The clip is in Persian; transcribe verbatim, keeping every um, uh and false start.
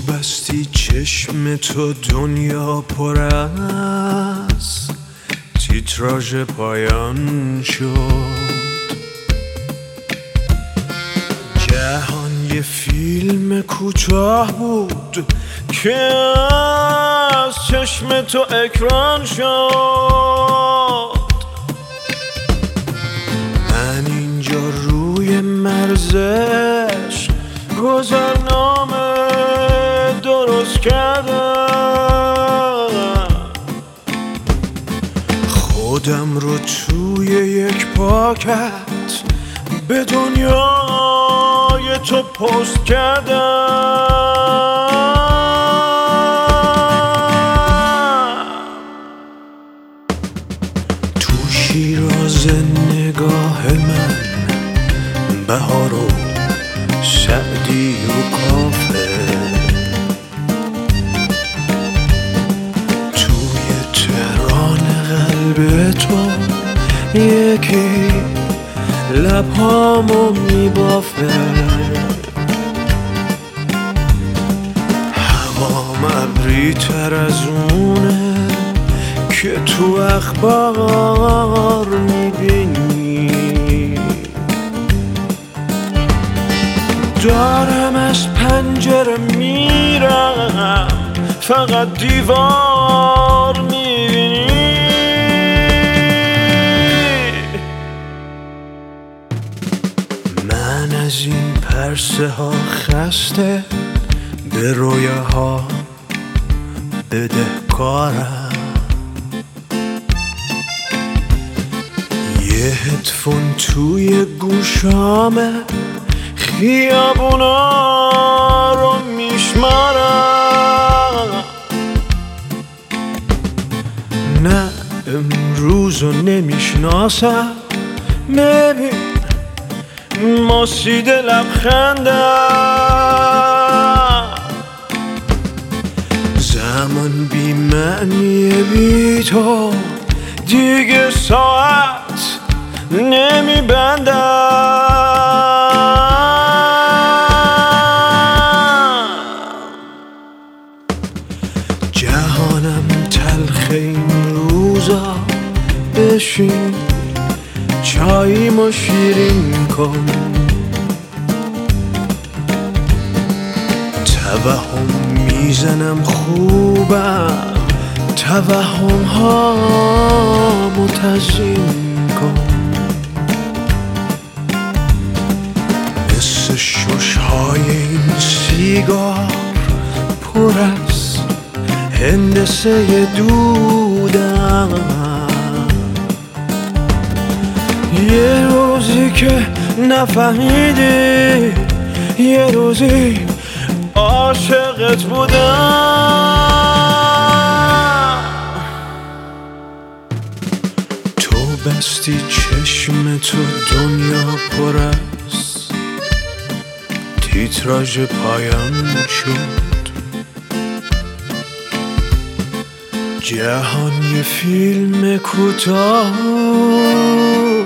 بستی چشم تو دنیا پر از تیتراژ پایان شد. جهان یه فیلم کوتاه بود که از چشم تو اکران شد. من اینجا روی مرزش گذرنامه درست کردم، خودم رو توی یک پاکت به دنیای تو پست کردم. تو شیراز نگاه من بهار و سعدی و کافه، توی تهران قلب تو یکی لبهامو میبافه. هوام ابری تر از اونه که تو اخبار میبینی. دارم از پنجره میرم فقط دیوار میبینی. من از این پرسه ها خسته به رویاها بدهکارم. یه هدفون توی گوشامه خیابونا رو میشمارم. نه امروزو نمیشناسم، ببین ماسید لبخندم. زمان بی معنی بی تو دیگه ساعت نمیبندم. جهانم تلخ این روزا، بشین چاییمو شیرین کن. توهم میزنم خوبم، توهم هامو تزیین کن. مثل ششهای این سیگار پر از هندسه دودم. یه روزی که نفهمیدی، یه روزی عاشقت بودم. تو بستی چشم تو دنیا پر از تیتراژ پایان شد. جهان یه فیلم کوتاه